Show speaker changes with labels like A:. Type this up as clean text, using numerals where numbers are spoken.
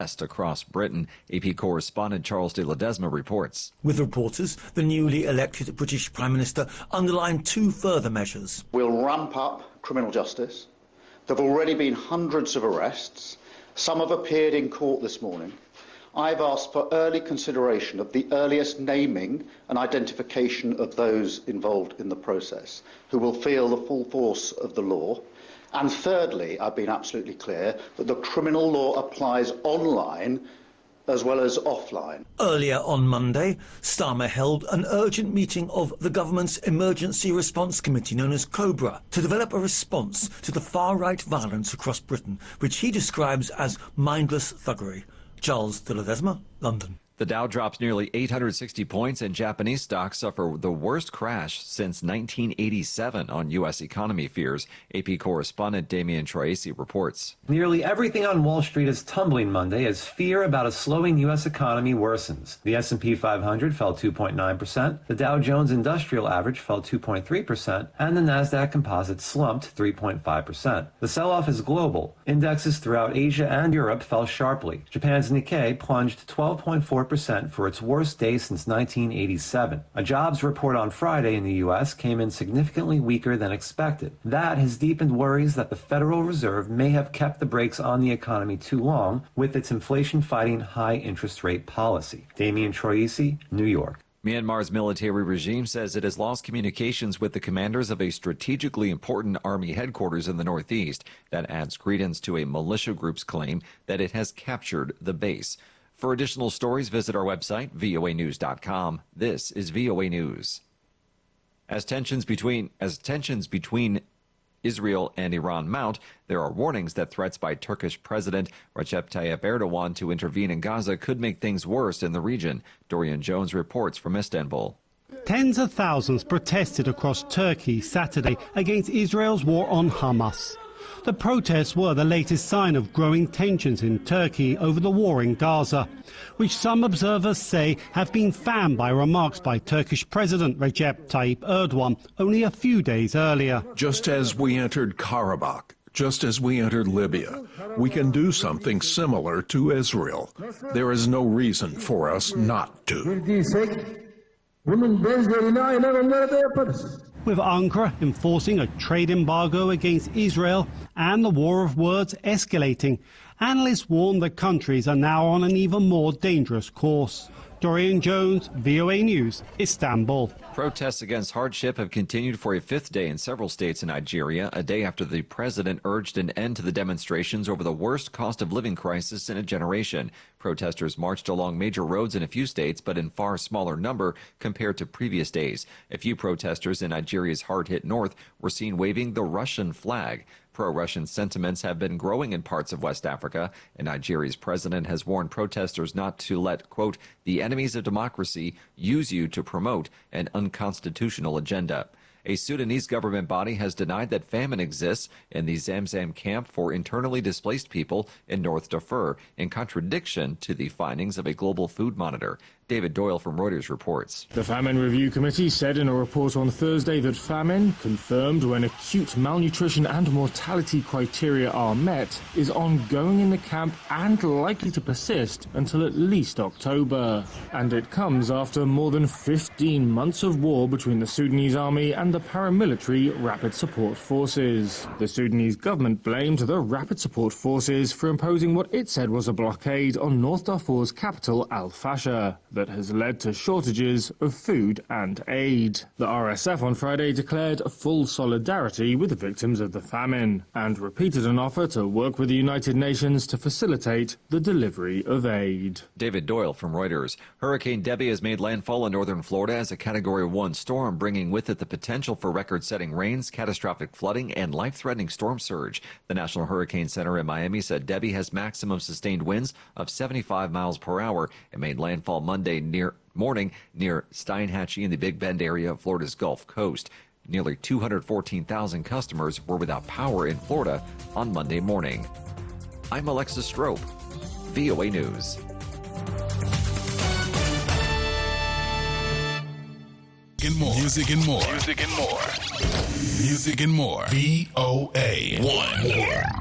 A: across Britain. AP correspondent Charles de Ledesma reports.
B: With reporters, the newly elected British Prime Minister underlined two further measures.
C: We'll ramp up criminal justice. There have already been hundreds of arrests. Some have appeared in court this morning. I've asked for early consideration of the earliest naming and identification of those involved in the process, who will feel the full force of the law. And thirdly, I've been absolutely clear that the criminal law applies online as well as offline.
B: Earlier on Monday, Starmer held an urgent meeting of the government's Emergency Response Committee, known as COBRA, to develop a response to the far-right violence across Britain, which he describes as mindless thuggery. Charles de Ledesma, London.
A: The Dow drops nearly 860 points and Japanese stocks suffer the worst crash since 1987 on U.S. economy fears. AP correspondent Damian Troisi reports.
D: Nearly everything on Wall Street is tumbling Monday as fear about a slowing U.S. economy worsens. The S&P 500 fell 2.9%, the Dow Jones Industrial Average fell 2.3%, and the Nasdaq Composite slumped 3.5%. The sell-off is global. Indexes throughout Asia and Europe fell sharply. Japan's Nikkei plunged 12.4% for its worst day since 1987. A jobs report on Friday in the U.S. came in significantly weaker than expected. That has deepened worries that the Federal Reserve may have kept the brakes on the economy too long with its inflation-fighting high interest rate policy. Damian Troisi, New York.
A: Myanmar's military regime says it has lost communications with the commanders of a strategically important army headquarters in the northeast. That adds credence to a militia group's claim that it has captured the base. For additional stories, visit our website, voanews.com. This is VOA News. As tensions between Israel and Iran mount, there are warnings that threats by Turkish President Recep Tayyip Erdogan to intervene in Gaza could make things worse in the region. Dorian Jones reports from Istanbul.
E: Tens of thousands protested across Turkey Saturday against Israel's war on Hamas. The protests were the latest sign of growing tensions in Turkey over the war in Gaza, which some observers say have been fanned by remarks by Turkish President Recep Tayyip Erdogan only a few days earlier.
F: Just as we entered Karabakh, just as we entered Libya, we can do something similar to Israel. There is no reason for us not to.
E: With Ankara enforcing a trade embargo against Israel and the war of words escalating, analysts warn that countries are now on an even more dangerous course. Dorian Jones, VOA News, Istanbul.
A: Protests against hardship have continued for a fifth day in several states in Nigeria, a day after the president urged an end to the demonstrations over the worst cost of living crisis in a generation. Protesters marched along major roads in a few states, but in far smaller number compared to previous days. A few protesters in Nigeria's hard-hit north were seen waving the Russian flag. Pro-Russian sentiments have been growing in parts of West Africa, and Nigeria's president has warned protesters not to let, quote, the enemies of democracy use you to promote an unconstitutional agenda. A Sudanese government body has denied that famine exists in the Zamzam camp for internally displaced people in North Darfur, in contradiction to the findings of a global food monitor. David Doyle from Reuters reports.
G: The Famine Review Committee said in a report on Thursday that famine, confirmed when acute malnutrition and mortality criteria are met, is ongoing in the camp and likely to persist until at least October. And it comes after more than 15 months of war between the Sudanese army and the paramilitary Rapid Support Forces. The Sudanese government blamed the Rapid Support Forces for imposing what it said was a blockade on North Darfur's capital, Al-Fasher, that has led to shortages of food and aid. The RSF on Friday declared full solidarity with the victims of the famine and repeated an offer to work with the United Nations to facilitate the delivery of aid.
A: David Doyle from Reuters. Hurricane Debbie has made landfall in northern Florida as a Category 1 storm, bringing with it the potential for record-setting rains, catastrophic flooding, and life-threatening storm surge. The National Hurricane Center in Miami said Debbie has maximum sustained winds of 75 miles per hour and made landfall Monday morning near Steinhatchee in the Big Bend area of Florida's Gulf Coast. Nearly 214,000 customers were without power in Florida on Monday morning. I'm Alexis Strope, VOA News.
H: And more. Music and more. Music and more. Music and more. VOA 1.